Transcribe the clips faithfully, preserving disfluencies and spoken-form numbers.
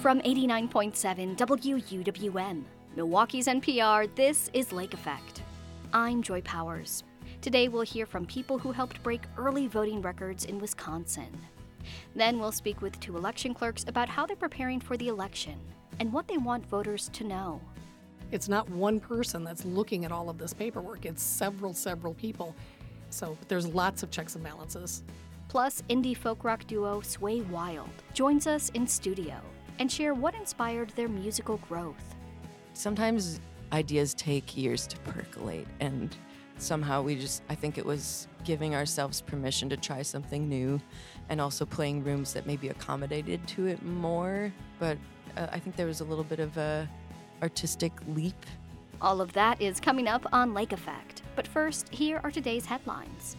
From eighty-nine point seven W U W M, Milwaukee's N P R, this is Lake Effect. I'm Joy Powers. Today we'll hear from people who helped break early voting records in Wisconsin. Then we'll speak with two election clerks about how they're preparing for the election and what they want voters to know. It's not one person that's looking at all of this paperwork. It's several, several people. So there's lots of checks and balances. Plus, indie folk rock duo Sway Wild joins us in studio and share what inspired their musical growth. Sometimes ideas take years to percolate, and somehow we just, I think it was giving ourselves permission to try something new and also playing rooms that maybe accommodated to it more. But uh, I think there was a little bit of a artistic leap. All of that is coming up on Lake Effect. But first, here are today's headlines.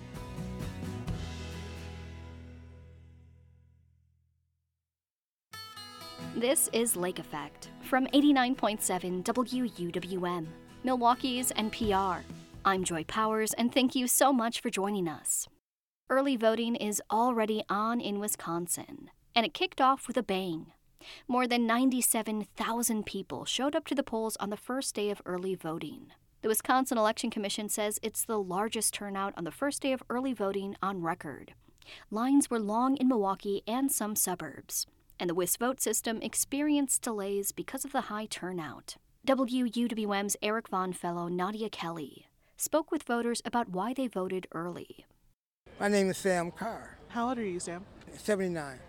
This is Lake Effect from eighty-nine point seven W U W M, Milwaukee's N P R. I'm Joy Powers, and thank you so much for joining us. Early voting is already on in Wisconsin, and it kicked off with a bang. More than ninety-seven thousand people showed up to the polls on the first day of early voting. The Wisconsin Election Commission says it's the largest turnout on the first day of early voting on record. Lines were long in Milwaukee and some suburbs, and the WisVote system experienced delays because of the high turnout. W U W M's Eric Vaughn fellow Nadia Kelly spoke with voters about why they voted early. My name is Sam Carr. How old are you, Sam? seventy-nine.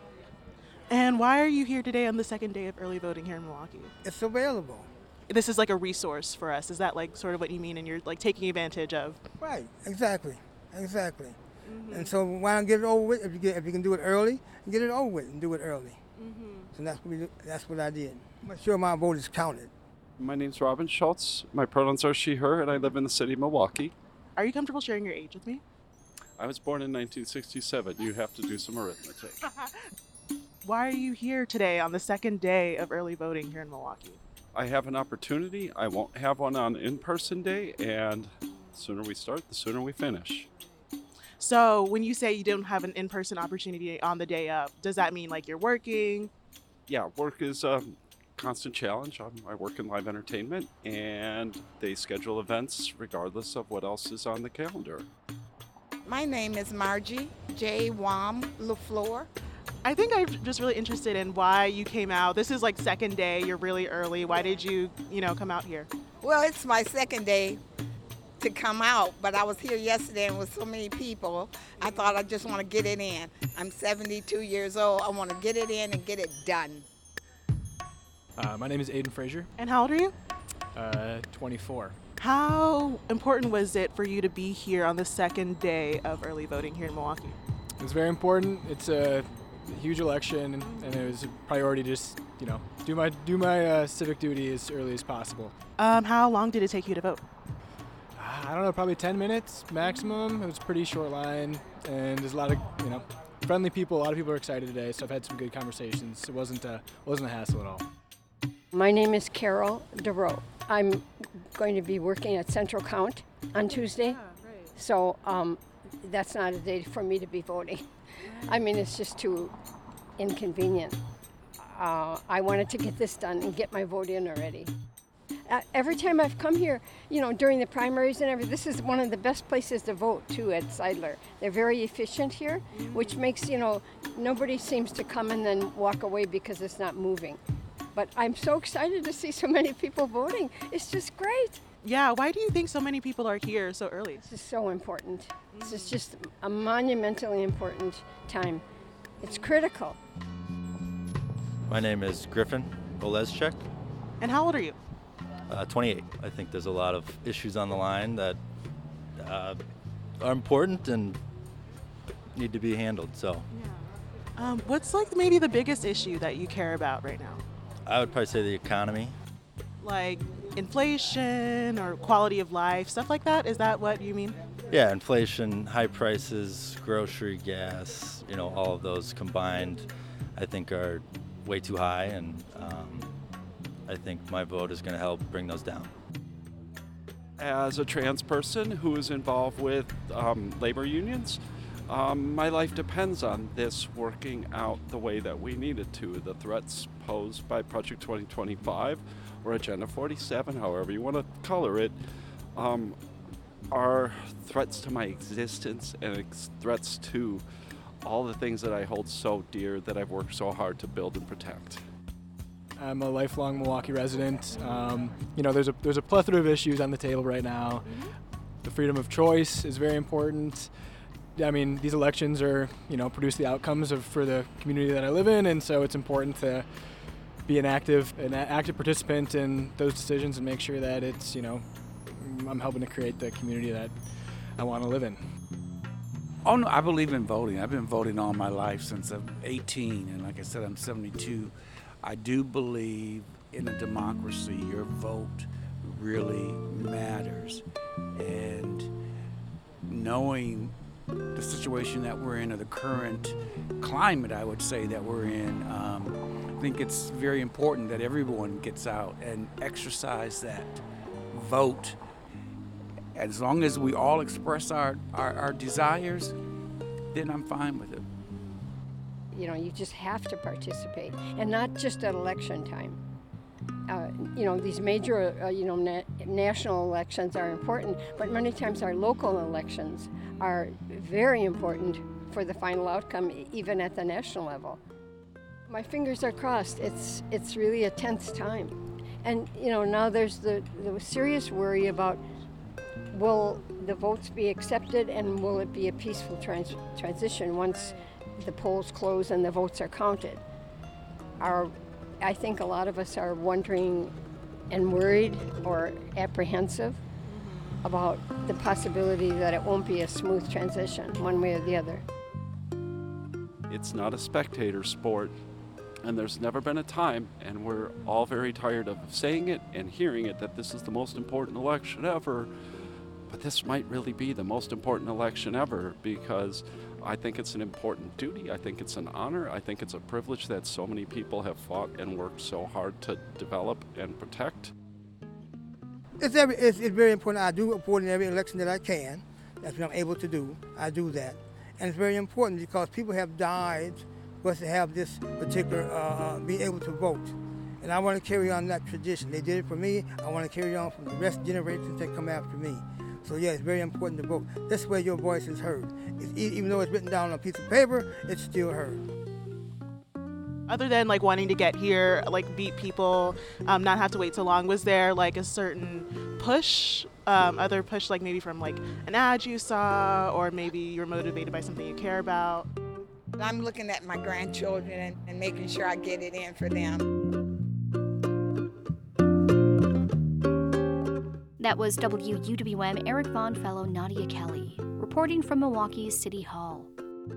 And why are you here today on the second day of early voting here in Milwaukee? It's available. This is like a resource for us. Is that like sort of what you mean, and you're like taking advantage of? Right, exactly, exactly. Mm-hmm. And so why not get it over with? If you get, if you can do it early, get it over with and do it early. Mm-hmm. So that's what we do, that's what I did. I'm sure my vote is counted. My name's Robin Schultz. My pronouns are she, her, and I live in the city of Milwaukee. Are you comfortable sharing your age with me? I was born in nineteen sixty-seven. You have to do some arithmetic. Why are you here today on the second day of early voting here in Milwaukee? I have an opportunity. I won't have one on in-person day, and the sooner we start, the sooner we finish. So when you say you don't have an in-person opportunity on the day up, does that mean like you're working? Yeah, work is a constant challenge. Um, I work in live entertainment, and they schedule events regardless of what else is on the calendar. My name is Margie J. Wam LaFleur. I think I'm just really interested in why you came out. This is like second day, you're really early. Why did you, you know, come out here? Well, it's my second day to come out, but I was here yesterday and with so many people, I thought I just want to get it in. I'm seventy-two years old. I want to get it in and get it done. Uh, my name is Aiden Frazier. And how old are you? Uh, twenty-four. How important was it for you to be here on the second day of early voting here in Milwaukee? It was very important. It's a huge election, and it was a priority to just, you know, do my do my uh, civic duty as early as possible. Um, how long did it take you to vote? Uh, I don't know, probably ten minutes maximum. It was a pretty short line, and there's a lot of, you know, friendly people. A lot of people are excited today, so I've had some good conversations. It wasn't a, wasn't a hassle at all. My name is Carol DeRoe. I'm going to be working at Central Count on Tuesday, Yeah, right. so um, that's not a day for me to be voting. I mean, it's just too inconvenient. Uh, I wanted to get this done and get my vote in already. Uh, every time I've come here, you know, during the primaries and everything, this is one of the best places to vote, too, at Seidler. They're very efficient here, which makes, you know, nobody seems to come and then walk away because it's not moving. But I'm so excited to see so many people voting. It's just great. Yeah, why do you think so many people are here so early? This is so important. This is just a monumentally important time. It's critical. My name is Griffin Oleszczyk, And how old are you? uh, twenty-eight. I think there's a lot of issues on the line that uh, are important and need to be handled. So Um, what's like maybe the biggest issue that you care about right now? I would probably say the economy. Like inflation or quality of life, stuff like that? Is that what you mean? Yeah, inflation, high prices, grocery, gas, you know, all of those combined, I think are way too high, and um, I think my vote is going to help bring those down. As a trans person who is involved with um, labor unions, Um, my life depends on this working out the way that we need it to. The threats posed by Project twenty twenty-five or Agenda forty-seven, however you want to color it, um, are threats to my existence and ex- threats to all the things that I hold so dear, that I've worked so hard to build and protect. I'm a lifelong Milwaukee resident. Um, you know, there's a there's a plethora of issues on the table right now. The freedom of choice is very important. I mean, these elections are, you know, produce the outcomes of for the community that I live in, and so it's important to be an active an active participant in those decisions and make sure that it's, you know, I'm helping to create the community that I want to live in. Oh no, I believe in voting. I've been voting all my life since I'm eighteen, and like I said, I'm seventy-two. I do believe in a democracy. Your vote really matters, and knowing the situation that we're in, or the current climate, I would say, that we're in, um, I think it's very important that everyone gets out and exercise that vote. As long as we all express our, our, our desires, then I'm fine with it. You know, you just have to participate, and not just at election time. Uh, you know, these major, uh, you know, na- national elections are important, but many times our local elections are very important for the final outcome, e- even at the national level. My fingers are crossed. It's it's really a tense time, and you know, now there's the, the serious worry about, will the votes be accepted, and will it be a peaceful trans- transition once the polls close and the votes are counted? Our I think a lot of us are wondering and worried or apprehensive about the possibility that it won't be a smooth transition one way or the other. It's not a spectator sport, and there's never been a time, and we're all very tired of saying it and hearing it, that this is the most important election ever. But this might really be the most important election ever, because I think it's an important duty. I think it's an honor. I think it's a privilege that so many people have fought and worked so hard to develop and protect. It's, every, it's, it's very important. I do support in every election that I can. That's what I'm able to do. I do that. And it's very important because people have died for us to have this particular, uh, be able to vote. And I want to carry on that tradition. They did it for me. I want to carry on from the rest of the generations that come after me. So yeah, it's very important to vote. This way your voice is heard. It's, even though it's written down on a piece of paper, it's still heard. Other than like wanting to get here, like beat people, um, not have to wait so long, was there like a certain push, um, other push, like maybe from like an ad you saw, or maybe you're motivated by something you care about? I'm looking at my grandchildren and, and making sure I get it in for them. That was W U W M Eric Vaughn fellow Nadia Kelly, reporting from Milwaukee's City Hall.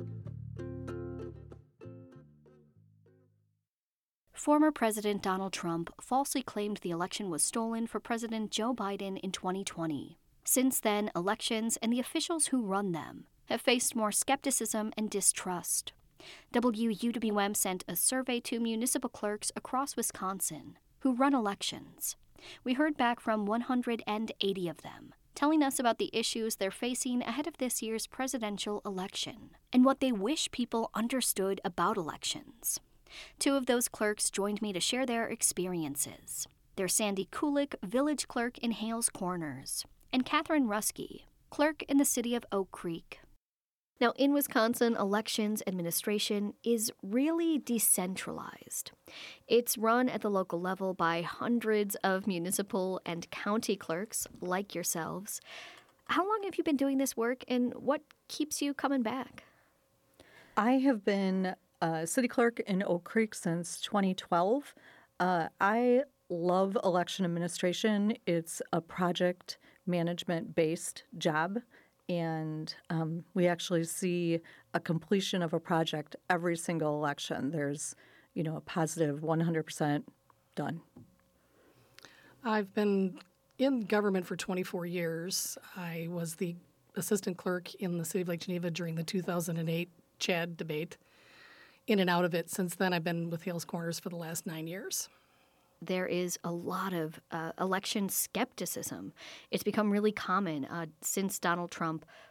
Former President Donald Trump falsely claimed the election was stolen for President Joe Biden in twenty twenty. Since then, elections and the officials who run them have faced more skepticism and distrust. W U W M sent a survey to municipal clerks across Wisconsin who run elections. We heard back from one hundred eighty of them, telling us about the issues they're facing ahead of this year's presidential election and what they wish people understood about elections. Two of those clerks joined me to share their experiences. They're Sandy Kulik, village clerk in Hales Corners, and Catherine Ruskey, clerk in the city of Oak Creek. Now, in Wisconsin, elections administration is really decentralized. It's run at the local level by hundreds of municipal and county clerks like yourselves. How long have you been doing this work, and what keeps you coming back? I have been a city clerk in Oak Creek since twenty twelve. Uh, I love election administration. It's a project management-based job. And um, we actually see a completion of a project every single election. There's, you know, a positive one hundred percent done. I've been in government for twenty-four years. I was the assistant clerk in the city of Lake Geneva during the two thousand eight Chad debate. In and out of it. Since then, I've been with Hales Corners for the last nine years. There is a lot of uh, election skepticism. It's become really common uh, since Donald Trump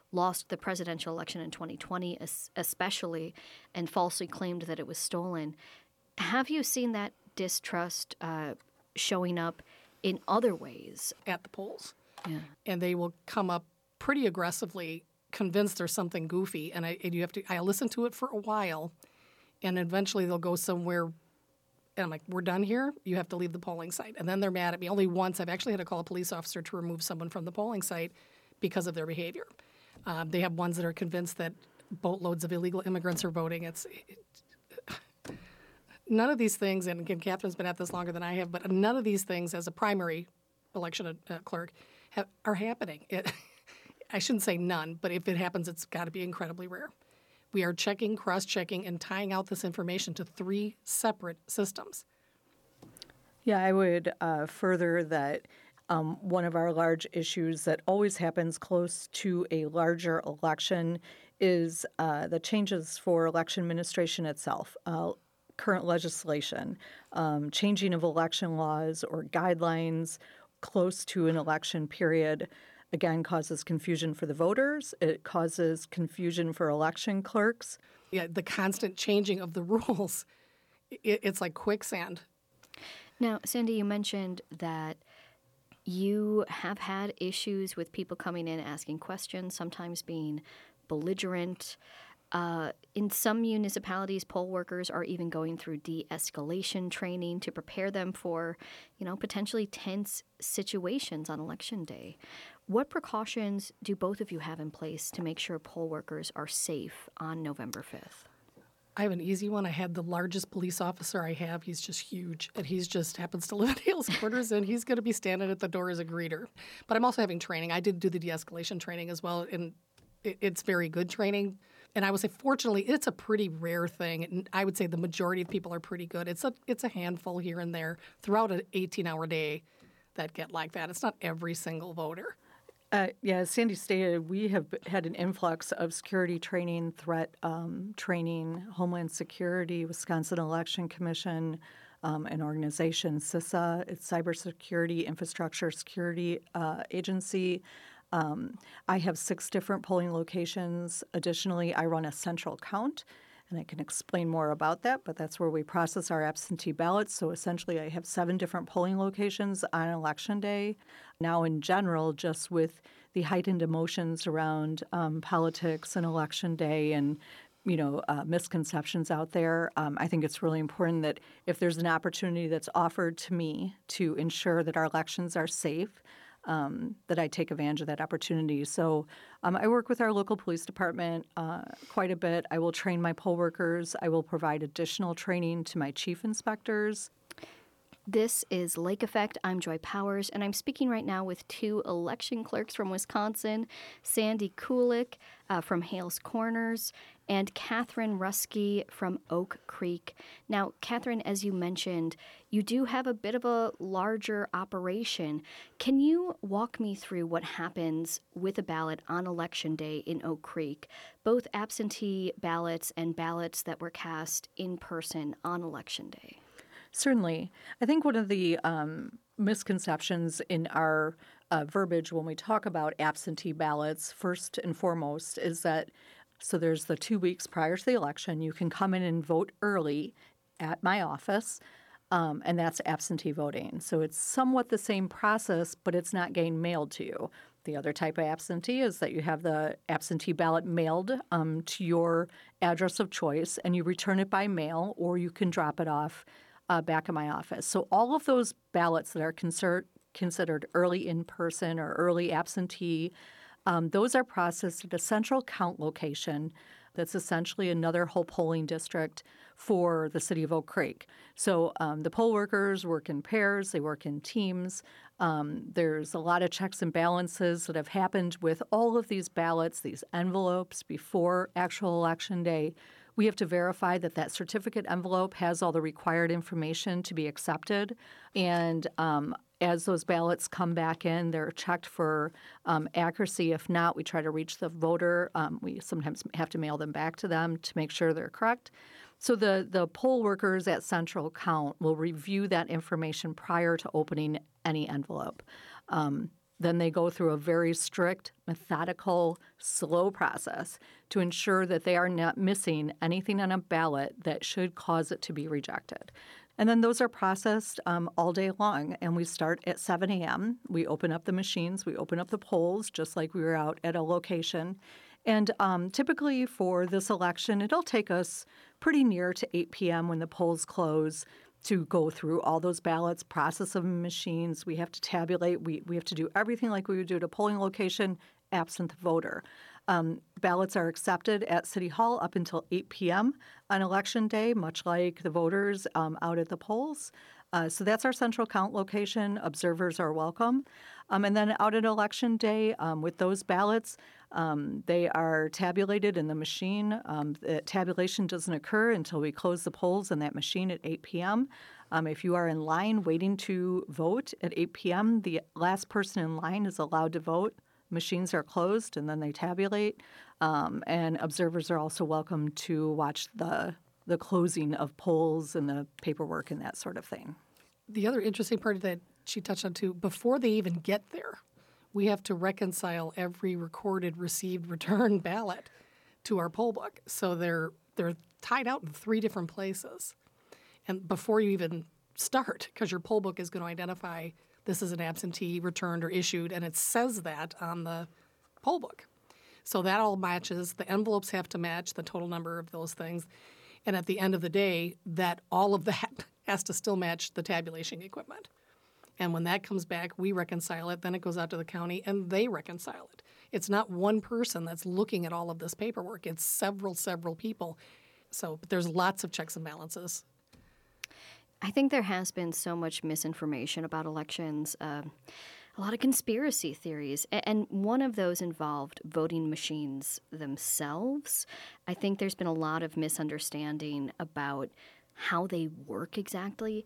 lost the presidential election in twenty twenty, especially, and falsely claimed that it was stolen. Have you seen that distrust uh, showing up in other ways? At the polls. Yeah. And they will come up pretty aggressively, convinced there's something goofy, and, I, and you have to. I listen to it for a while, and eventually they'll go somewhere, and I'm like, "We're done here. You have to leave the polling site." And then they're mad at me. Only once I've actually had to call a police officer to remove someone from the polling site because of their behavior. Um, they have ones that are convinced that boatloads of illegal immigrants are voting. It's it, none of these things, and again, Catherine's been at this longer than I have, but none of these things, as a primary election uh, clerk, have, are happening. It, I shouldn't say none, but if it happens, it's got to be incredibly rare. We are checking, cross-checking, and tying out this information to three separate systems. Yeah, I would uh, further that um, one of our large issues that always happens close to a larger election is uh, the changes for election administration itself. Uh, current legislation, um, changing of election laws or guidelines close to an election period, again, causes confusion for the voters. It causes confusion for election clerks. Yeah, the constant changing of the rules, it, it's like quicksand. Now, Sandy, you mentioned that you have had issues with people coming in asking questions, sometimes being belligerent. Uh, in some municipalities, poll workers are even going through de-escalation training to prepare them for, you know, potentially tense situations on election day. What precautions do both of you have in place to make sure poll workers are safe on November fifth? I have an easy one. I had the largest police officer I have. He's just huge, and he's just happens to live in Hales Quarters, and he's going to be standing at the door as a greeter. But I'm also having training. I did do the de-escalation training as well, and it, it's very good training. And I would say, fortunately, it's a pretty rare thing. And I would say the majority of people are pretty good. It's a it's a handful here and there throughout an eighteen-hour day that get like that. It's not every single voter. Uh, yeah, as Sandy stated, we have had an influx of security training, threat um, training, Homeland Security, Wisconsin Election Commission, um, an organization, CISA, it's Cybersecurity Infrastructure Security uh, Agency. Um, I have six different polling locations. Additionally, I run a central count, and I can explain more about that, but that's where we process our absentee ballots. So essentially, I have seven different polling locations on Election Day. Now, in general, just with the heightened emotions around um, politics and Election Day and you know, uh, misconceptions out there, um, I think it's really important that if there's an opportunity that's offered to me to ensure that our elections are safe, Um, that I take advantage of that opportunity. So um, I work with our local police department uh, quite a bit. I will train my poll workers. I will provide additional training to my chief inspectors. This is Lake Effect. I'm Joy Powers, and I'm speaking right now with two election clerks from Wisconsin, Sandy Kulik uh, from Hales Corners and Catherine Ruskey from Oak Creek. Now, Catherine, as you mentioned, you do have a bit of a larger operation. Can you walk me through what happens with a ballot on Election Day in Oak Creek, both absentee ballots and ballots that were cast in person on Election Day? Certainly. I think one of the um, misconceptions in our uh, verbiage when we talk about absentee ballots, first and foremost, is that so there's the two weeks prior to the election, you can come in and vote early at my office, um, and that's absentee voting. So it's somewhat the same process, but it's not getting mailed to you. The other type of absentee is that you have the absentee ballot mailed um, to your address of choice, and you return it by mail, or you can drop it off Uh, back in my office. So all of those ballots that are consider- considered early in-person or early absentee, um, those are processed at a central count location that's essentially another whole polling district for the city of Oak Creek. So um, the poll workers work in pairs, they work in teams. Um, there's a lot of checks and balances that have happened with all of these ballots, these envelopes before actual election day. We have to verify that that certificate envelope has all the required information to be accepted. And um, as those ballots come back in, they're checked for um, accuracy. If not, we try to reach the voter. Um, we sometimes have to mail them back to them to make sure they're correct. So the, the poll workers at Central Count will review that information prior to opening any envelope. Um, Then they go through a very strict, methodical, slow process to ensure that they are not missing anything on a ballot that should cause it to be rejected. And then those are processed um, all day long. And we start at seven a.m. We open up the machines. We open up the polls just like we were out at a location. And um, typically for this election, it'll take us pretty near to eight p.m. when the polls close to go through all those ballots, process them in machines. We have to tabulate. We, we have to do everything like we would do at a polling location, absent the voter. Um, ballots are accepted at City Hall up until eight p.m. on Election Day, much like the voters um, out at the polls. Uh, so that's our central count location. Observers are welcome. Um, and then out at Election Day, um, with those ballots, um, they are tabulated in the machine. Um, the tabulation doesn't occur until we close the polls in that machine at eight p.m. Um, if you are in line waiting to vote at eight p.m., the last person in line is allowed to vote. Machines are closed, and then they tabulate. Um, and observers are also welcome to watch the the closing of polls and the paperwork and that sort of thing. The other interesting part that she touched on, too, before they even get there, we have to reconcile every recorded, received, returned ballot to our poll book. So they're they're tied out in three different places. And before you even start, because your poll book is going to identify this is an absentee returned or issued, and it says that on the poll book. So that all matches. The envelopes have to match the total number of those things. And at the end of the day, that all of that has to still match the tabulation equipment. And when that comes back, we reconcile it. Then it goes out to the county, and they reconcile it. It's not one person that's looking at all of this paperwork. It's several, several people. So but there's lots of checks and balances. I think there has been so much misinformation about elections, uh, a lot of conspiracy theories, and one of those involved voting machines themselves. I think there's been a lot of misunderstanding about how they work exactly.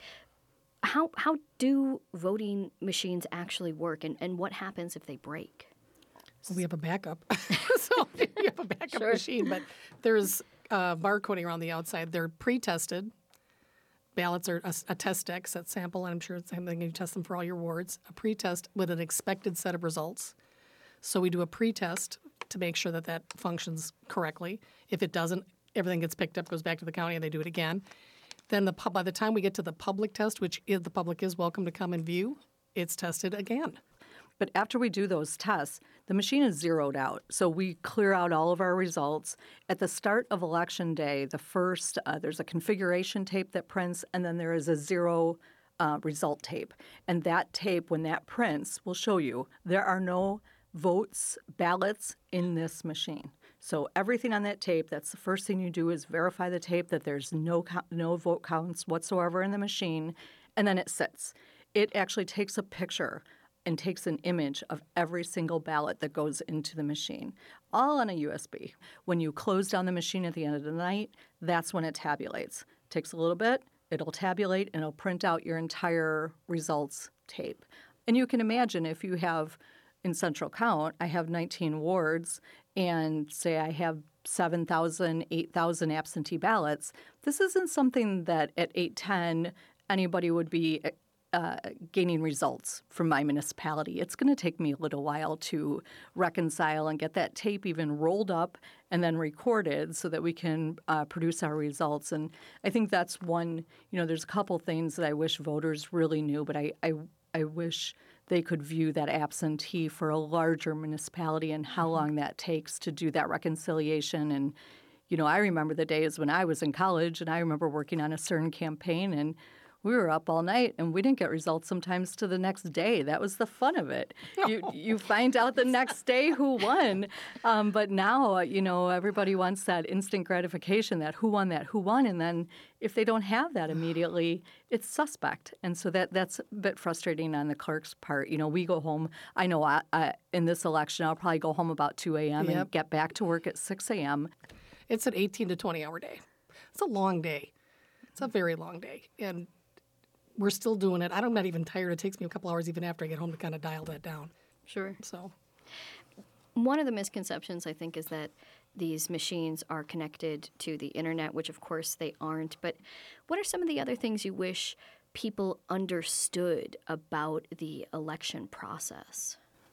How how do voting machines actually work, and, and what happens if they break? Well, we have a backup. So we have a backup Sure. machine, but there's uh, barcoding around the outside. They're pre-tested. Ballots are a, a test deck, set sample, and I'm sure it's something you test them for all your wards. A pre-test with an expected set of results. So we do a pre-test to make sure that that functions correctly. If it doesn't, everything gets picked up, goes back to the county, and they do it again. Then the pub, by the time we get to the public test, which is, the public is welcome to come and view, it's tested again. But after we do those tests, the machine is zeroed out. So we clear out all of our results. At the start of Election Day, the first, uh, there's a configuration tape that prints, and then there is a zero uh, result tape. And that tape, when that prints, will show you there are no votes, ballots in this machine. So everything on that tape, that's the first thing you do is verify the tape that there's no co- no vote counts whatsoever in the machine, and then it sits. It actually takes a picture and takes an image of every single ballot that goes into the machine, all on a U S B. When you close down the machine at the end of the night, that's when it tabulates. Takes a little bit, it'll tabulate, and it'll print out your entire results tape. And you can imagine if you have, in Central Count, I have nineteen wards, and say I have seven thousand, eight thousand absentee ballots, this isn't something that at eight ten anybody would be uh, gaining results from my municipality. It's going to take me a little while to reconcile and get that tape even rolled up and then recorded so that we can uh, produce our results. And I think that's one, you know, there's a couple things that I wish voters really knew, but I, I, I wish they could view that absentee for a larger municipality and how long that takes to do that reconciliation. And, you know, I remember the days when I was in college, and I remember working on a certain campaign, and we were up all night, and we didn't get results sometimes to the next day. That was the fun of it. You you find out the next day who won. Um, but now, uh, you know, everybody wants that instant gratification, that who won, that who won. And then if they don't have that immediately, it's suspect. And so that that's a bit frustrating on the clerk's part. You know, we go home. I know I, I, in this election, I'll probably go home about two a.m. Yep. and get back to work at six a.m. It's an eighteen to twenty hour day. It's a long day. It's a very long day. And we're still doing it. I'm not even tired. It takes me a couple hours even after I get home to kind of dial that down. Sure. So one of the misconceptions, I think, is that these machines are connected to the internet, which of course they aren't. But what are some of the other things you wish people understood about the election process?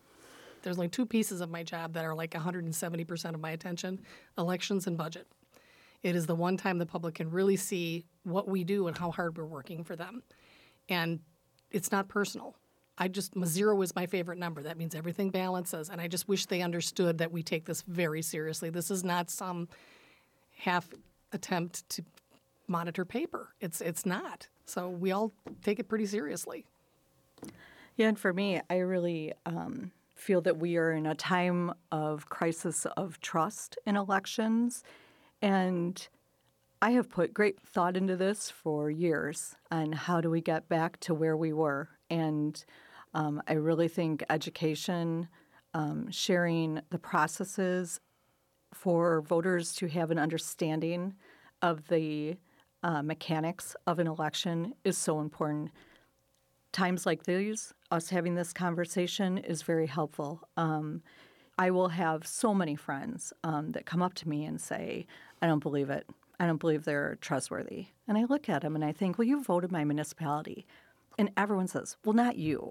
there's only two pieces of my job that are like one hundred seventy percent of my attention, elections and budget. It is the one time the public can really see what we do and how hard we're working for them. And it's not personal. I just, zero is my favorite number. That means everything balances. And I just wish they understood that we take this very seriously. This is not some half attempt to monitor paper. It's it's not. So we all take it pretty seriously. Yeah, and for me, I really um, feel that we are in a time of crisis of trust in elections. And I have put great thought into this for years on how do we get back to where we were. And um, I really think education, um, sharing the processes for voters to have an understanding of the uh, mechanics of an election is so important. Times like these, us having this conversation is very helpful. Um, I will have so many friends um, that come up to me and say, I don't believe it. I don't believe they're trustworthy. And I look at them and I think, well, you voted my municipality. And everyone says, well, not you.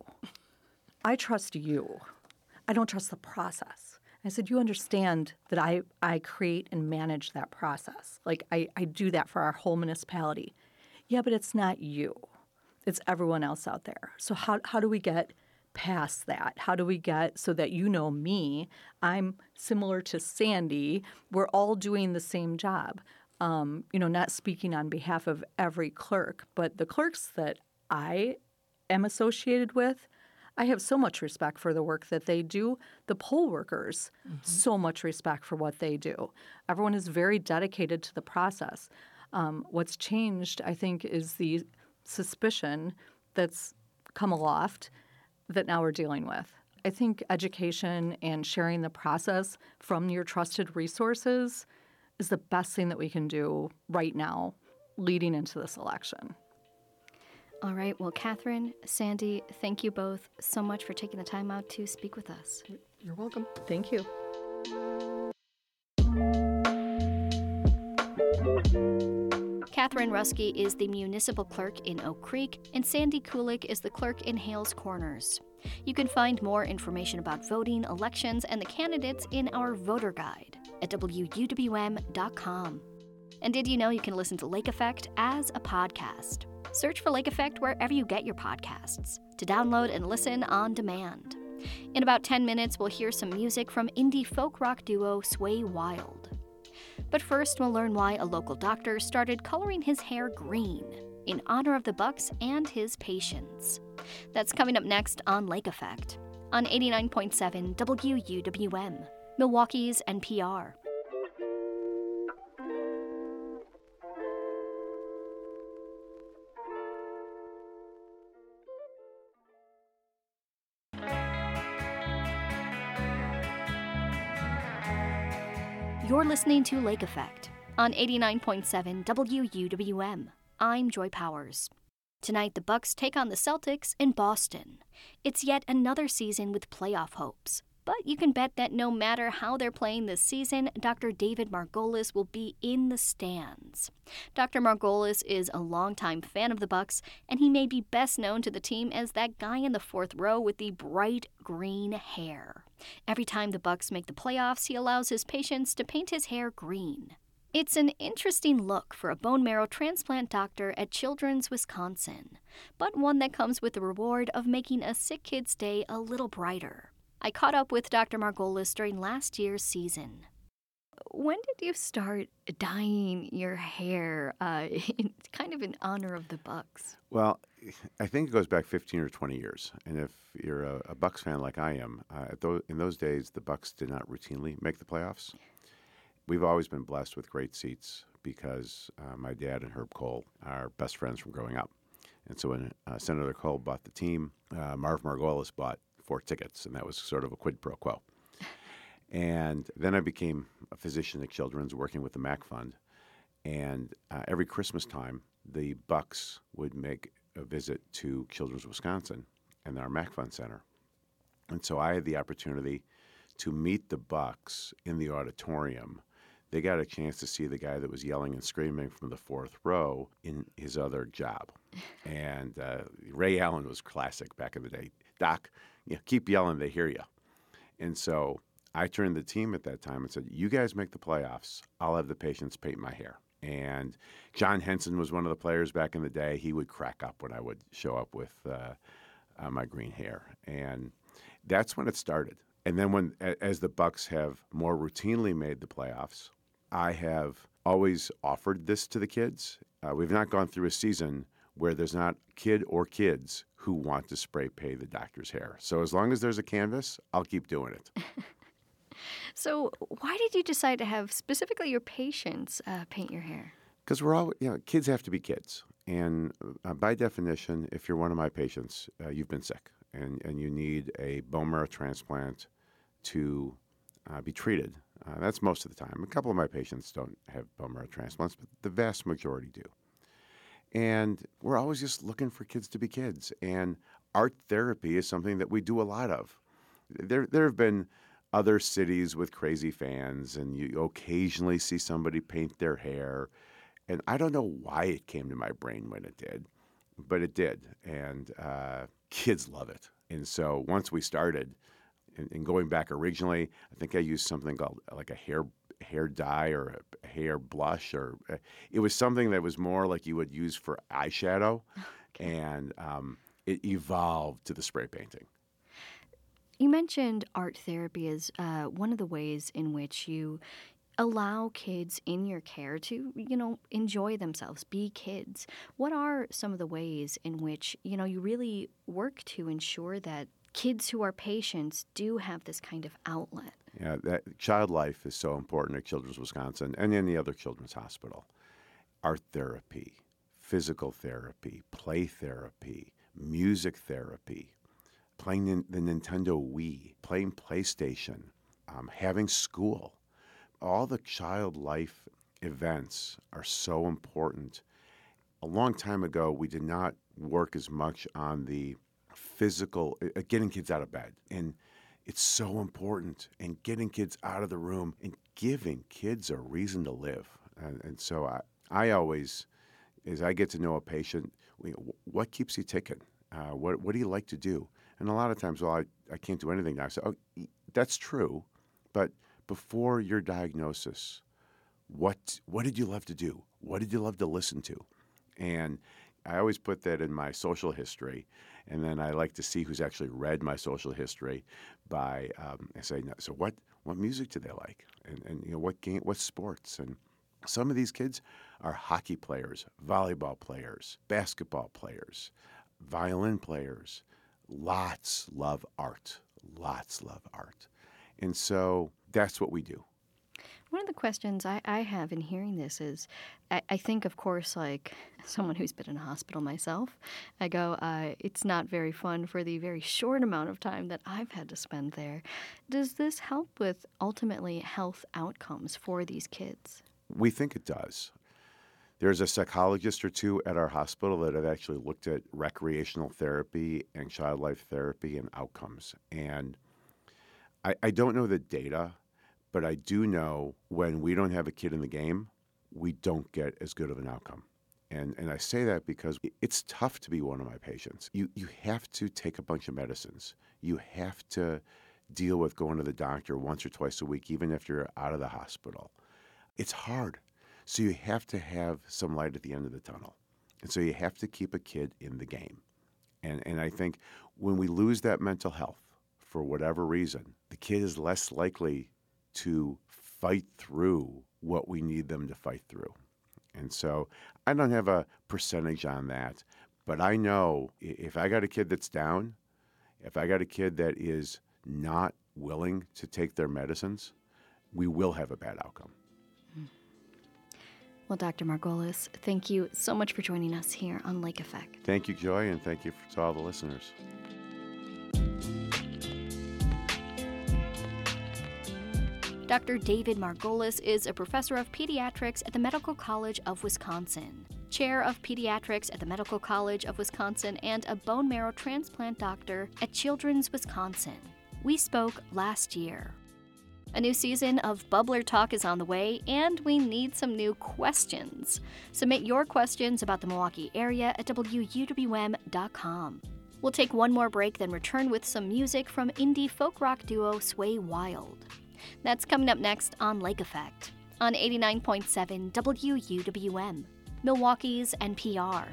I trust you. I don't trust the process. I said, you understand that I, I create and manage that process. Like, I, I do that for our whole municipality. Yeah, but it's not you. It's everyone else out there. So how how do we get past that? How do we get so that you know me, I'm similar to Sandy, we're all doing the same job. Um, you know, not speaking on behalf of every clerk, but the clerks that I am associated with, I have so much respect for the work that they do. The poll workers, mm-hmm. so much respect for what they do. Everyone is very dedicated to the process. Um, what's changed, I think, is the suspicion that's come aloft that now we're dealing with. I think education and sharing the process from your trusted resources is the best thing that we can do right now leading into this election. All right. Well, Catherine, Sandy, thank you both so much for taking the time out to speak with us. You're welcome. Thank you. Catherine Ruskey is the municipal clerk in Oak Creek, and Sandy Kulik is the clerk in Hales Corners. You can find more information about voting, elections, and the candidates in our voter guide at W U W M dot com. And did you know you can listen to Lake Effect as a podcast? Search for Lake Effect wherever you get your podcasts to download and listen on demand. In about ten minutes, we'll hear some music from indie folk rock duo Sway Wild. But first, we'll learn why a local doctor started coloring his hair green in honor of the Bucks and his patients. That's coming up next on Lake Effect on eighty-nine point seven W U W M, Milwaukee's N P R. You're listening to Lake Effect on eighty-nine point seven W U W M. I'm Joy Powers. Tonight, the Bucks take on the Celtics in Boston. It's yet another season with playoff hopes. But you can bet that no matter how they're playing this season, Doctor David Margolis will be in the stands. Doctor Margolis is a longtime fan of the Bucks, and he may be best known to the team as that guy in the fourth row with the bright green hair. Every time the Bucks make the playoffs, he allows his patients to paint his hair green. It's an interesting look for a bone marrow transplant doctor at Children's Wisconsin, but one that comes with the reward of making a sick kid's day a little brighter. I caught up with Doctor Margolis during last year's season. When did you start dyeing your hair, uh, in, kind of in honor of the Bucks? Well, I think it goes back fifteen or twenty years. And if you're a, a Bucks fan like I am, uh, at those, in those days, the Bucks did not routinely make the playoffs. We've always been blessed with great seats because uh, my dad and Herb Cole are best friends from growing up. And so when uh, Senator Cole bought the team, uh, Marv Margolis bought four tickets, and that was sort of a quid pro quo. And then I became a physician at Children's working with the Mac Fund. And uh, every Christmas time, the Bucks would make a visit to Children's Wisconsin and our Mac Fund Center. And so I had the opportunity to meet the Bucks in the auditorium. They got a chance to see the guy that was yelling and screaming from the fourth row in his other job. And uh, Ray Allen was classic back in the day. Doc, you know, keep yelling, they hear you. And so I turned to the team at that time and said, you guys make the playoffs. I'll have the patients paint my hair. And John Henson was one of the players back in the day. He would crack up when I would show up with uh, uh, my green hair. And that's when it started. And then when, as the Bucks have more routinely made the playoffs, I have always offered this to the kids. Uh, we've not gone through a season where there's not kid or kids who want to spray paint the doctor's hair. So as long as there's a canvas, I'll keep doing it. So why did you decide to have specifically your patients uh, paint your hair? Because we're all, you know, kids have to be kids. And uh, by definition, if you're one of my patients, uh, you've been sick and, and you need a bone marrow transplant to uh, be treated. Uh, that's most of the time. A couple of my patients don't have bone marrow transplants, but the vast majority do. And we're always just looking for kids to be kids. And art therapy is something that we do a lot of. There, there have been other cities with crazy fans, and you occasionally see somebody paint their hair. And I don't know why it came to my brain when it did, but it did. And uh, kids love it. And so once we started, and, and going back originally, I think I used something called like a hair hair dye or a hair blush, or uh, it was something that was more like you would use for eyeshadow. Okay. And um, it evolved to the spray painting. You mentioned art therapy as uh, one of the ways in which you allow kids in your care to, you know, enjoy themselves, be kids. What are some of the ways in which, you know, you really work to ensure that kids who are patients do have this kind of outlet? Yeah, that child life is so important at Children's Wisconsin and any other children's hospital. Art therapy, physical therapy, play therapy, music therapy, playing the Nintendo Wii, playing PlayStation, um, having school. All the child life events are so important. A long time ago, we did not work as much on the physical, uh, getting kids out of bed. And it's so important. And getting kids out of the room and giving kids a reason to live. And, and so I, I always, as I get to know a patient, we, what keeps you ticking? Uh, what, what do you like to do? And a lot of times, well, I, I can't do anything now. I say, oh, that's true. But before your diagnosis, what what did you love to do? What did you love to listen to? And I always put that in my social history. And then I like to see who's actually read my social history by, um, I say, so what, what music do they like? And, and you know, what game, what sports? And some of these kids are hockey players, volleyball players, basketball players, violin players. Lots love art. Lots love art. And so that's what we do. One of the questions I, I have in hearing this is, I, I think, of course, like someone who's been in a hospital myself, I go, uh, it's not very fun for the very short amount of time that I've had to spend there. Does this help with ultimately health outcomes for these kids? We think it does. There's a psychologist or two at our hospital that have actually looked at recreational therapy and child life therapy and outcomes. And I, I don't know the data, but I do know when we don't have a kid in the game, we don't get as good of an outcome. And and I say that because it's tough to be one of my patients. You you have to take a bunch of medicines. You have to deal with going to the doctor once or twice a week, even if you're out of the hospital. It's hard. So you have to have some light at the end of the tunnel. And so you have to keep a kid in the game. And and I think when we lose that mental health for whatever reason, the kid is less likely to fight through what we need them to fight through. And so I don't have a percentage on that, but I know if I got a kid that's down, if I got a kid that is not willing to take their medicines, we will have a bad outcome. Well, Doctor Margolis, thank you so much for joining us here on Lake Effect. Thank you, Joy, and thank you to all the listeners. Doctor David Margolis is a professor of pediatrics at the Medical College of Wisconsin, chair of pediatrics at the Medical College of Wisconsin, and a bone marrow transplant doctor at Children's Wisconsin. We spoke last year. A new season of Bubbler Talk is on the way, and we need some new questions. Submit your questions about the Milwaukee area at W U W M dot com. We'll take one more break, then return with some music from indie folk rock duo Sway Wild. That's coming up next on Lake Effect on eighty-nine point seven W U W M, Milwaukee's N P R.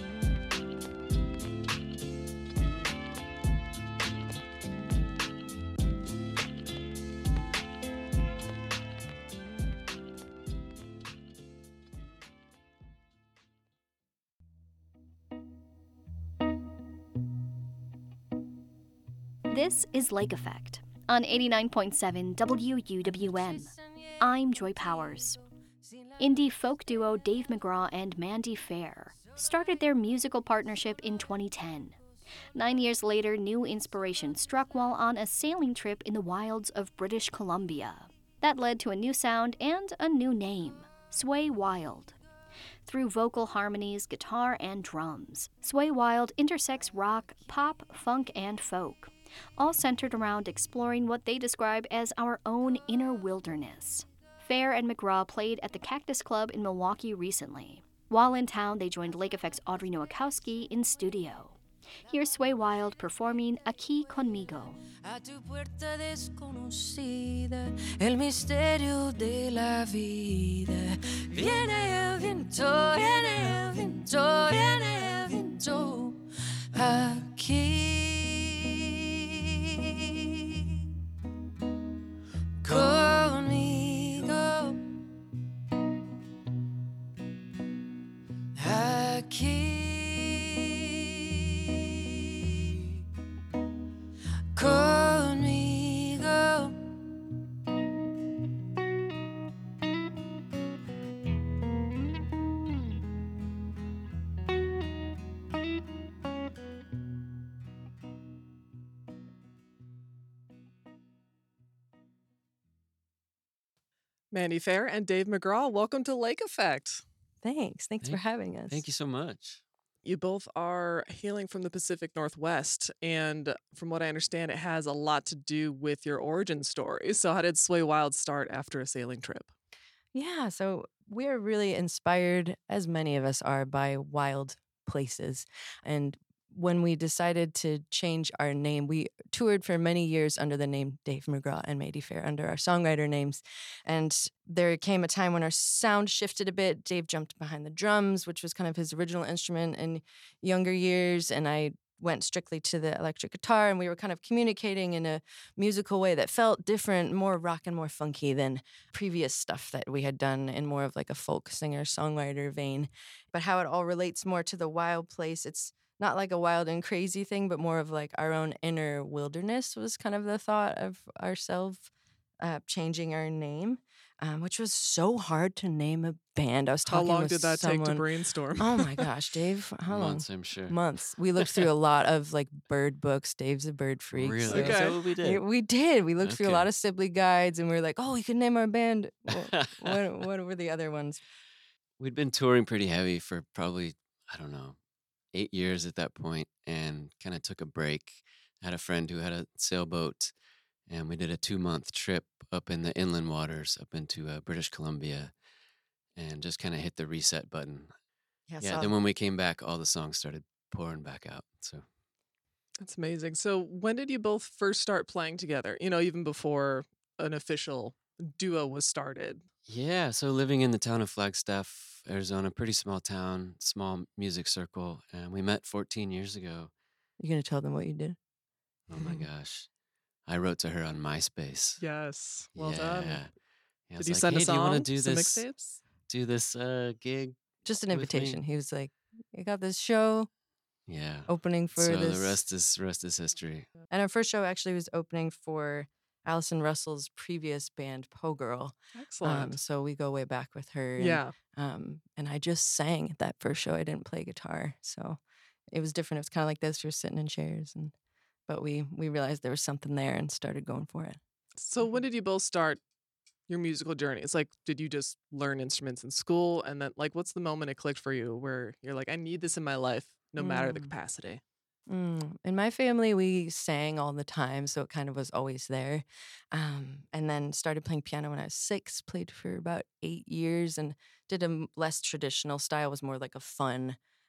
This is Lake Effect on eighty-nine point seven W U W M. I'm Joy Powers. Indie folk duo Dave McGraw and Mandy Fair started their musical partnership in twenty ten. Nine years later, new inspiration struck while on a sailing trip in the wilds of British Columbia. That led to a new sound and a new name, Sway Wild. Through vocal harmonies, guitar, and drums, Sway Wild intersects rock, pop, funk, and folk, all centered around exploring what they describe as our own inner wilderness. Fair and McGraw played at the Cactus Club in Milwaukee recently. While in town, they joined Lake Effect's Audrey Nowakowski in studio. Here's Sway Wild performing Aquí Conmigo. A tu puerta desconocida, el misterio de la vida. Viene el viento, viene el viento, viene el viento. Aquí conmigo. Aquí conmigo. Mandy Fair and Dave McGraw, welcome to Lake Effect. Thanks. Thanks Thank- for having us. Thank you so much. You both are hailing from the Pacific Northwest, and from what I understand, it has a lot to do with your origin story. So how did Sway Wild start after a sailing trip? Yeah, so we're really inspired, as many of us are, by wild places. And when we decided to change our name, we toured for many years under the name Dave McGraw and Mandy Fair under our songwriter names. And there came a time when our sound shifted a bit. Dave jumped behind the drums, which was kind of his original instrument in younger years. And I went strictly to the electric guitar, and we were kind of communicating in a musical way that felt different, more rock and more funky than previous stuff that we had done in more of like a folk singer-songwriter vein. But how it all relates more to the wild place, it's not like a wild and crazy thing, but more of like our own inner wilderness was kind of the thought of ourselves uh, changing our name, um, which was so hard to name a band. I was How talking long with did that someone, take to brainstorm? Oh my gosh, Dave, how long? Months, I'm sure. Months. We looked through a lot of like bird books. Dave's a bird freak. Really? so- Is that what we did? We did. We looked through a Okay. lot of Sibley guides, and we were like, oh, we could name our band. What, what, what were the other ones? We'd been touring pretty heavy for probably, I don't know, eight years at that point, and kind of took a break. I had a friend who had a sailboat, and we did a two month trip up in the inland waters up into uh, British Columbia, and just kind of hit the reset button. Yeah, Yeah, so- then when we came back, all the songs started pouring back out. So That's amazing. So when did you both first start playing together? You know, even before an official duo was started. yeah, so living in the town of Flagstaff, Arizona, pretty small town, small music circle, and we met fourteen years ago. You gonna tell them what you did? Oh my gosh. I wrote to her on MySpace. Yes. Well yeah. done. Yeah, I Did was you like, send hey, a do you want song? to do Some this mixtapes? do this uh gig? Just an with me?" invitation. He was like, "I got this show Yeah. opening for so this." the rest is rest is history. And our first show actually was opening for Allison Russell's previous band, Poe Girl. Excellent. Um, so we go way back with her. And, Yeah. Um, and I just sang at that first show. I didn't play guitar, so it was different. It was kind of like this. You're sitting in chairs, and but we we realized there was something there and started going for it. So when did you both start your musical journey? It's like, did you just learn instruments in school? And then like, what's the moment it clicked for you where you're like, I need this in my life, no matter the Mm. capacity? Mm. In my family, we sang all the time, so it kind of was always there. Um, and then started playing piano when I was six, played for about eight years, and did a m- less traditional style, was more like a fun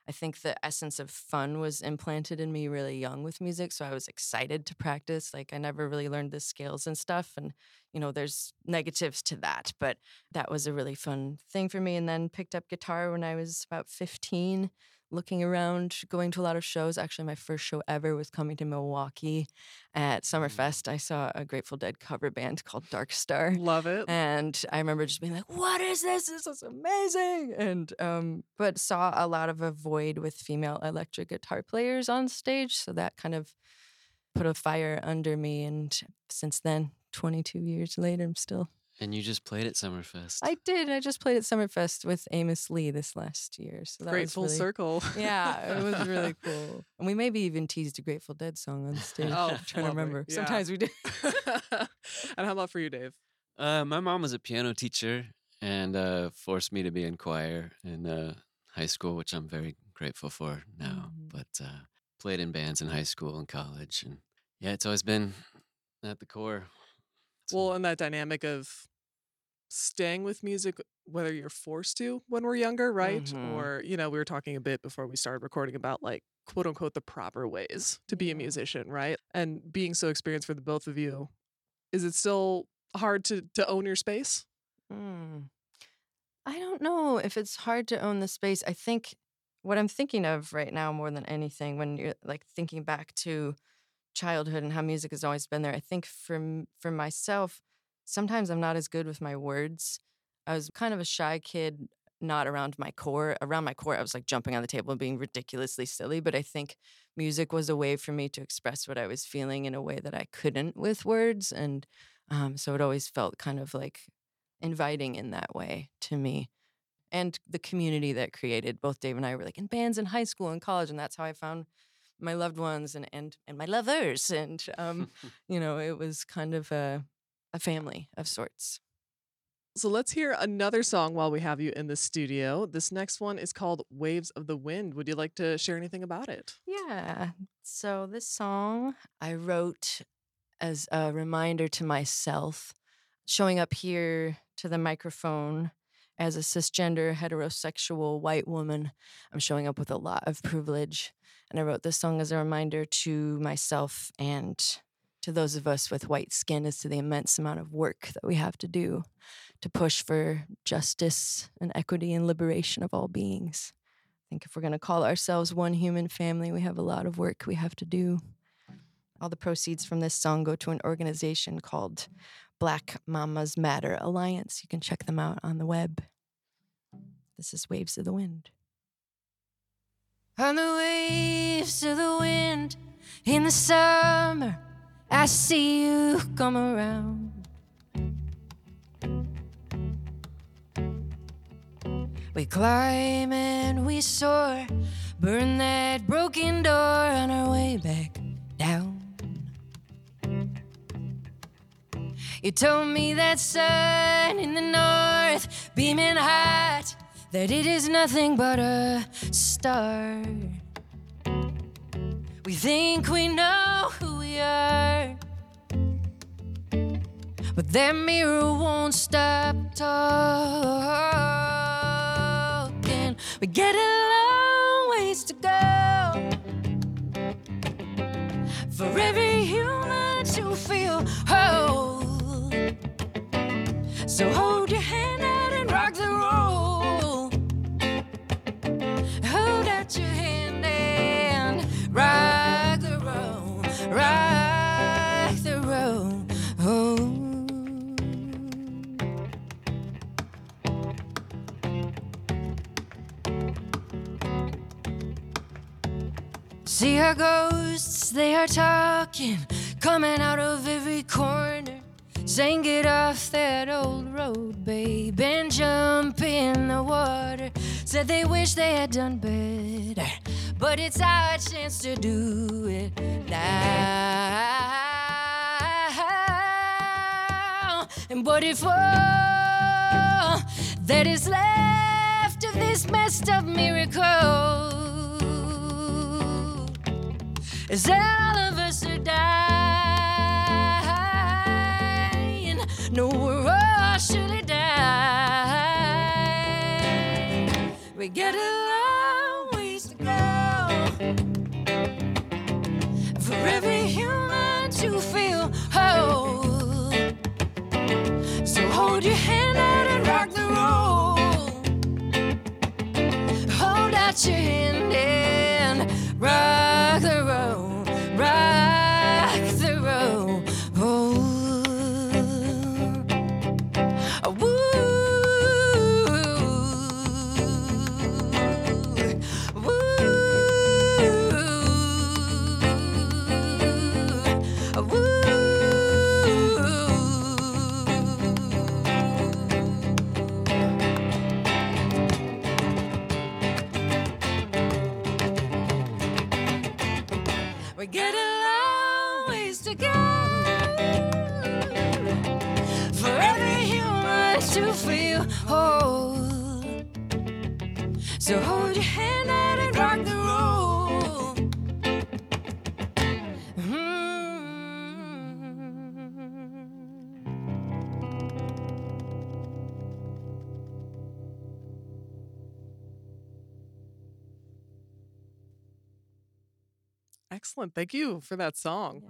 I think the essence of fun was implanted in me really young with music, so I was excited to practice. Like, I never really learned the scales and stuff, and, you know, there's negatives to that, but that was a really fun thing for me. And then picked up guitar when I was about fifteen, looking around, going to a lot of shows. Actually, my first show ever was coming to Milwaukee at Summerfest. I saw a Grateful Dead cover band called Dark Star. Love it. And I remember just being like, what is this? This is amazing. And, um, but saw a lot of a void with female electric guitar players on stage. So that kind of put a fire under me. And since then, twenty-two years later, I'm still... And you just played at Summerfest. I did. I just played at Summerfest with Amos Lee this last year. So that Great was full really, circle. Yeah, it was really cool. And we maybe even teased a Grateful Dead song on stage. Oh, I'm trying to lovely. remember. Yeah. Sometimes we did. And how about for you, Dave? Uh, my mom was a piano teacher and uh, forced me to be in choir in uh, high school, which I'm very grateful for now. Mm-hmm. But uh, played in bands in high school and college. And yeah, it's always been at the core. Well, and that dynamic of staying with music, whether you're forced to when we're younger, right? Mhm. Or, you know, we were talking a bit before we started recording about like, quote unquote, the proper ways to be a musician, right? And being so experienced for the both of you, is it still hard to, to own your space? Mm. I don't know if it's hard to own the space. I think what I'm thinking of right now more than anything, when you're like thinking back to childhood and how music has always been there, I think for m- for myself, sometimes I'm not as good with my words. I was kind of a shy kid, not around my core. Around my core, I was like jumping on the table and being ridiculously silly. But I think music was a way for me to express what I was feeling in a way that I couldn't with words. And um, so it always felt kind of like inviting in that way to me. And the community that created, both Dave and I were like in bands in high school and college. And that's how I found my loved ones and, and, and my lovers. And, um, you know, it was kind of a... a family of sorts. So let's hear another song while we have you in the studio. This next one is called Waves of the Wind. Would you like to share anything about it? Yeah. So this song I wrote as a reminder to myself, showing up here to the microphone as a cisgender, heterosexual white woman. I'm showing up with a lot of privilege. And I wrote this song as a reminder to myself and to those of us with white skin as to the immense amount of work that we have to do to push for justice and equity and liberation of all beings. I think if we're going to call ourselves one human family, we have a lot of work we have to do. All the proceeds from this song go to an organization called Black Mamas Matter Alliance. You can check them out on the web. This is Waves of the Wind. On the waves of the wind in the summer, I see you come around. We climb and we soar, burn that broken door on our way back down. You told me that sun in the north, beaming hot, that it is nothing but a star. We think we know who we are, but that mirror won't stop talking. We get a long ways to go for every human to feel whole. So hold your hand out and rock the roll. Hold out your hand and rock the roll, rock the roll. Oh. See our ghosts, they are talking, coming out of every corner, saying get off that old road, babe, and jump in the water. Said they wish they had done better, but it's our chance to do it now. And what if all that is left of this messed up miracle is that all of us are dying? No, we're all surely dying. We got a long ways to go for every human to feel whole. So hold your hand out and rock the road. Hold out your hand and rock the road, rock the road. Oh, woo. We get a long ways to go for every human to feel whole. So hold your hand out and rock the road. Excellent. Thank you for that song.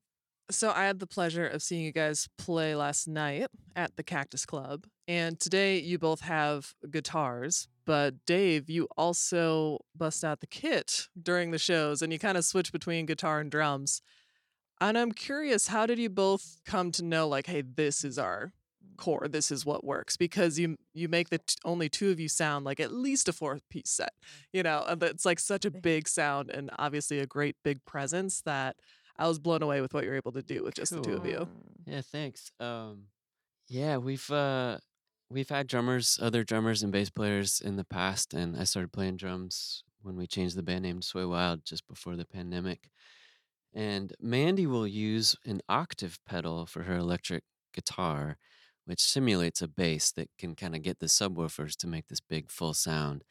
So I had the pleasure of seeing you guys play last night at the Cactus Club. And today you both have guitars, but Dave, you also bust out the kit during the shows and you kind of switch between guitar and drums. And I'm curious, how did you both come to know, like, hey, this is our core, this is what works? Because you you make the t- only two of you sound like at least a four-piece set, you know, and it's like such a big sound and obviously a great big presence that I was blown away with what you're able to do with just the two of you. Yeah, thanks. Um, yeah, we've uh, we've had drummers, other drummers and bass players in the past, and I started playing drums when we changed the band name to Sway Wild just before the pandemic. And Mandy will use an octave pedal for her electric guitar, which simulates a bass that can kind of get the subwoofers to make this big full sound.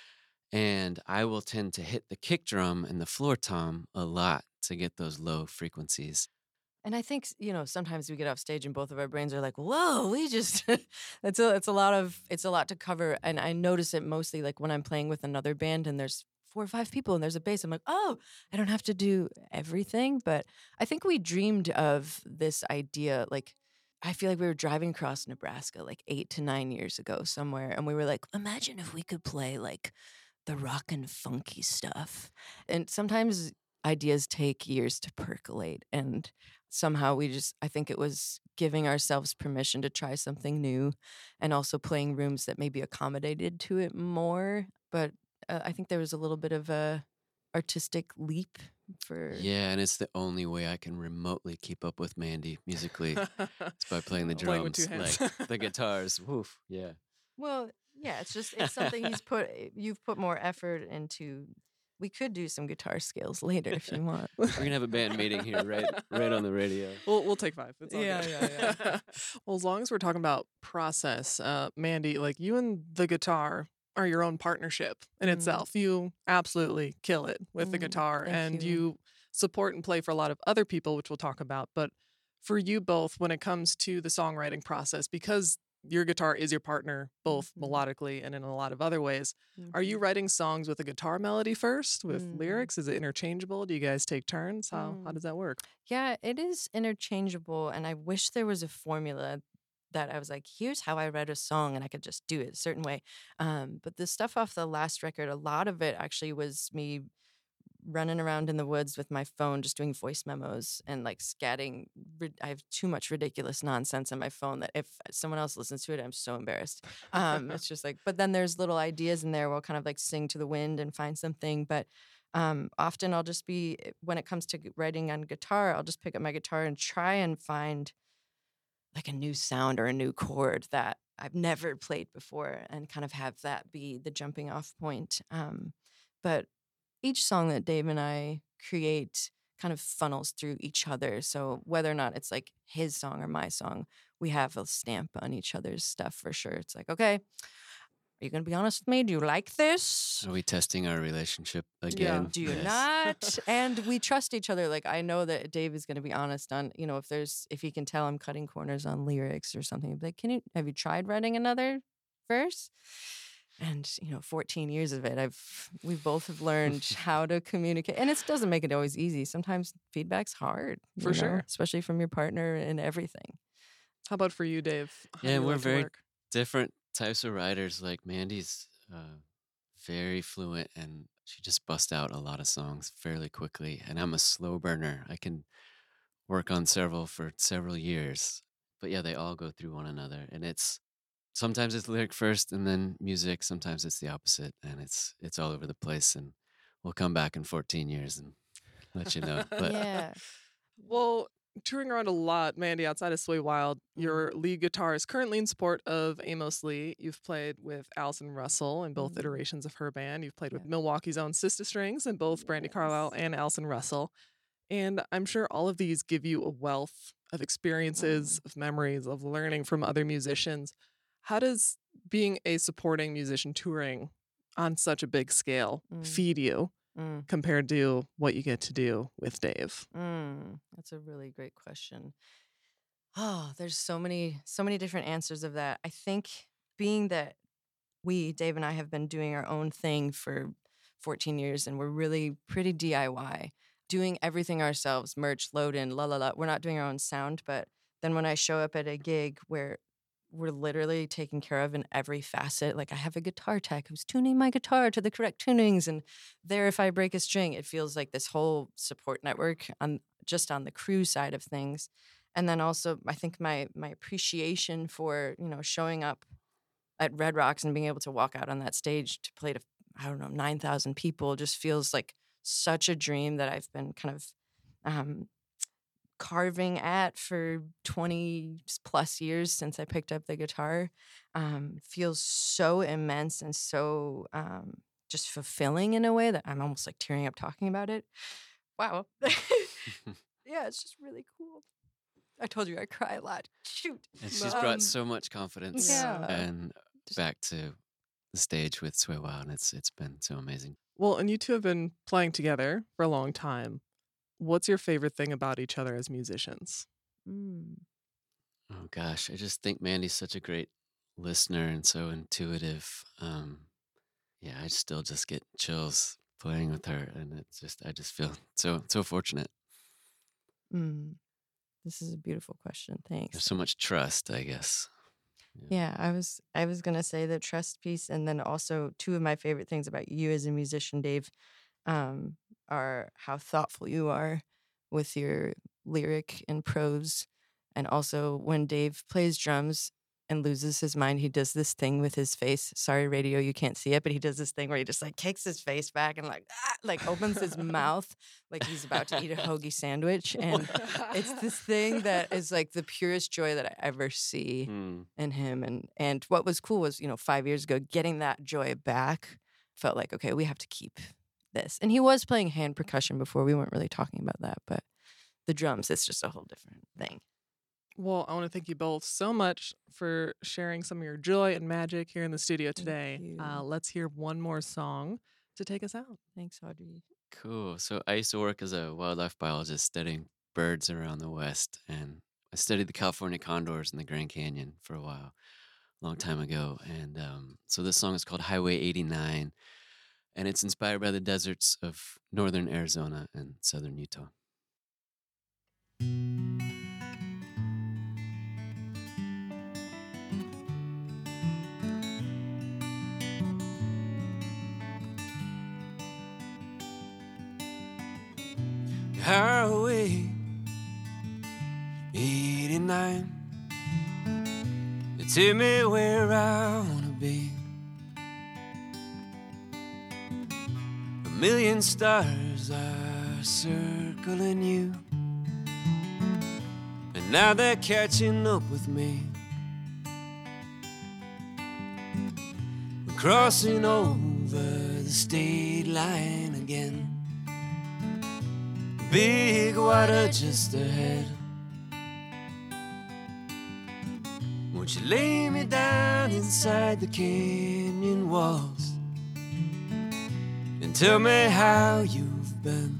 And I will tend to hit the kick drum and the floor tom a lot to get those low frequencies. And I think, you know, sometimes we get off stage and both of our brains are like, whoa, we just, it's a, it's a lot of, it's a lot to cover. And I notice it mostly like when I'm playing with another band and there's four or five people and there's a bass, I'm like, oh, I don't have to do everything. But I think we dreamed of this idea, like, I feel like we were driving across Nebraska like eight to nine years ago somewhere. And we were like, imagine if we could play like the rock and funky stuff. And sometimes ideas take years to percolate. And somehow we just, I think it was giving ourselves permission to try something new and also playing rooms that maybe accommodated to it more. But uh, I think there was a little bit of a artistic leap for... Yeah, and it's the only way I can remotely keep up with Mandy musically. It's by playing the Playing with drums, two hands. like the guitars. Woof, yeah. Well, yeah, it's just, it's something he's put, you've put more effort into. We could do some guitar scales later if you want. We're gonna have a band meeting here, right, right on the radio. We'll we'll take five. It's all Yeah, good. yeah, yeah. Well, as long as we're talking about process, uh, Mandy, like you and the guitar are your own partnership in Mhm. itself. You absolutely kill it with the Mm, guitar, thank and you. you support and play for a lot of other people, which we'll talk about. But for you both, when it comes to the songwriting process, because your guitar is your partner, both Mhm. melodically and in a lot of other ways. Are you Mhm. writing songs with a guitar melody first, with Mm. lyrics? Is it interchangeable? Do you guys take turns? How how Mm. does that work? Yeah, it is interchangeable. And I wish there was a formula that I was like, here's how I write a song and I could just do it a certain way. Um, but the stuff off the last record, a lot of it actually was me running around in the woods with my phone, just doing voice memos and like scatting. rid- I have too much ridiculous nonsense on my phone that if someone else listens to it, I'm so embarrassed. Um, it's just like, but then there's little ideas in there where I'll kind of like sing to the wind and find something. But um, often I'll just be, when it comes to g- writing on guitar, I'll just pick up my guitar and try and find like a new sound or a new chord that I've never played before and kind of have that be the jumping off point. Um, but each song that Dave and I create kind of funnels through each other. So whether or not it's like his song or my song, we have a stamp on each other's stuff for sure. It's like, okay, are you going to be honest with me? Do you like this? Are we testing our relationship again? Do you Yes. not? And we trust each other. Like I know that Dave is going to be honest on, you know, if there's, if he can tell I'm cutting corners on lyrics or something, he'll be like, can you, have you tried writing another verse? And, you know, fourteen years of it, I've we both have learned how to communicate. And it doesn't make it always easy. Sometimes feedback's hard. For you know, sure. Especially from your partner and everything. How about for you, Dave? How do Yeah, you we're like to very work? different types of writers. Like Mandy's uh, very fluent, and she just busts out a lot of songs fairly quickly. And I'm a slow burner. I can work on several for several years. But yeah, they all go through one another, and it's sometimes it's lyric first and then music. Sometimes it's the opposite, and it's it's all over the place. And we'll come back in fourteen years and let you know. But Yeah. Well, touring around a lot, Mandy, outside of Sway Wild, your lead guitar is currently in support of Amos Lee. You've played with Allison Russell in both iterations of her band. You've played with Milwaukee's own Sister Strings and both Brandy Carlisle and Allison Russell. And I'm sure all of these give you a wealth of experiences, of memories, of learning from other musicians. How does being a supporting musician touring on such a big scale Mm. feed you Mm. compared to what you get to do with Dave? Mm, that's a really great question. Oh, there's so many, so many different answers of that. I think being that we, Dave and I, have been doing our own thing for fourteen years, and we're really pretty D I Y, doing everything ourselves, merch, load in, la la la. We're not doing our own sound, but then when I show up at a gig where we're literally taken care of in every facet, like I have a guitar tech who's tuning my guitar to the correct tunings, and there if I break a string, it feels like this whole support network on just on the crew side of things. And then also I think my my appreciation for, you know, showing up at Red Rocks and being able to walk out on that stage to play to, I don't know, nine thousand people just feels like such a dream that I've been kind of um, carving at for twenty plus years since I picked up the guitar. Um, feels so immense and so um, just fulfilling in a way that I'm almost like tearing up talking about it. Wow. Yeah, it's just really cool. I told you I cry a lot. Shoot. and she's Um, brought so much confidence Yeah. and back to the stage with Sway Wild, and it's it's been so amazing. Well, and you two have been playing together for a long time. What's your favorite thing about each other as musicians? Mm. Oh gosh, I just think Mandy's such a great listener and so intuitive. Um, yeah, I still just get chills playing with her, and it's just I just feel so so fortunate. Mm. This is a beautiful question. Thanks. There's so much trust, I guess. Yeah, I was I was gonna say the trust piece, and then also two of my favorite things about you as a musician, Dave, um, are how thoughtful you are with your lyric and prose, and also when Dave plays drums and loses his mind, he does this thing with his face. Sorry, radio, you can't see it, but he does this thing where he just like kicks his face back and like ah, like opens his mouth like he's about to eat a hoagie sandwich, and it's this thing that is like the purest joy that I ever see Mm. in him. And and what was cool was, you know, five years ago, getting that joy back felt like, okay, we have to keep this. And he was playing hand percussion before. We weren't really talking about that, but the drums, it's just a whole different thing. Well, I want to thank you both so much for sharing some of your joy and magic here in the studio today. Uh, let's hear one more song to take us out. Thanks, Audrey. Cool. So I used to work as a wildlife biologist studying birds around the West, and I studied the California condors in the Grand Canyon for a while, a long time ago. And um, so this song is called Highway eighty-nine, and it's inspired by the deserts of northern Arizona and southern Utah. Highway eighty-nine, they take me where I wanna be. A million stars are circling you, and now they're catching up with me. We're crossing over the state line again. Big water just ahead. Won't you lay me down inside the canyon walls and tell me how you've been?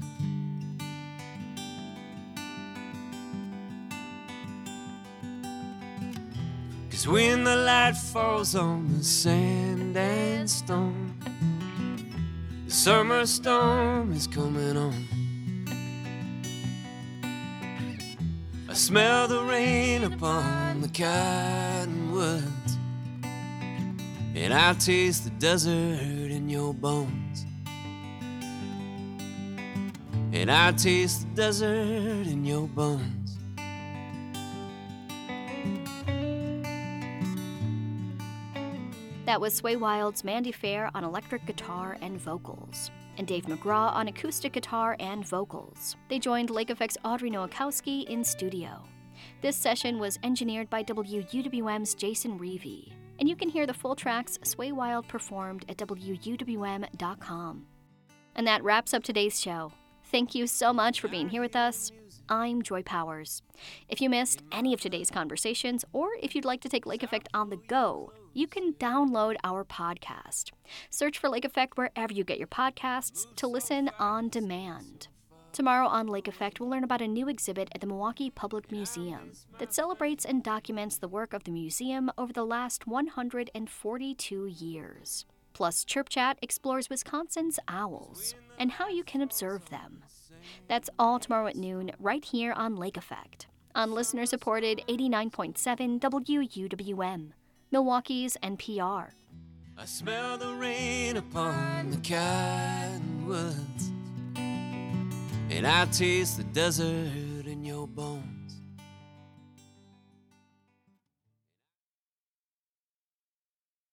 is when the light falls on the sand and stone. The summer storm is coming on. I smell the rain upon the cottonwoods, and I taste the desert in your bones. And I taste the desert in your bones. That was Sway Wild's Mandy Fair on electric guitar and vocals, and Dave McGraw on acoustic guitar and vocals. They joined Lake Effect's Audrey Nowakowski in studio. This session was engineered by W U W M's Jason Reevey, and you can hear the full tracks Sway Wild performed at W U W M dot com. And that wraps up today's show. Thank you so much for being here with us. I'm Joy Powers. If you missed any of today's conversations, or if you'd like to take Lake Effect on the go, you can download our podcast. Search for Lake Effect wherever you get your podcasts to listen on demand. Tomorrow on Lake Effect, we'll learn about a new exhibit at the Milwaukee Public Museum that celebrates and documents the work of the museum over the last one hundred forty-two years. Plus, Chirp Chat explores Wisconsin's owls and how you can observe them. That's all tomorrow at noon, right here on Lake Effect, on listener-supported eighty-nine point seven W U W M, Milwaukee's N P R. I smell the rain upon the cottonwoods, and I taste the desert in your bones.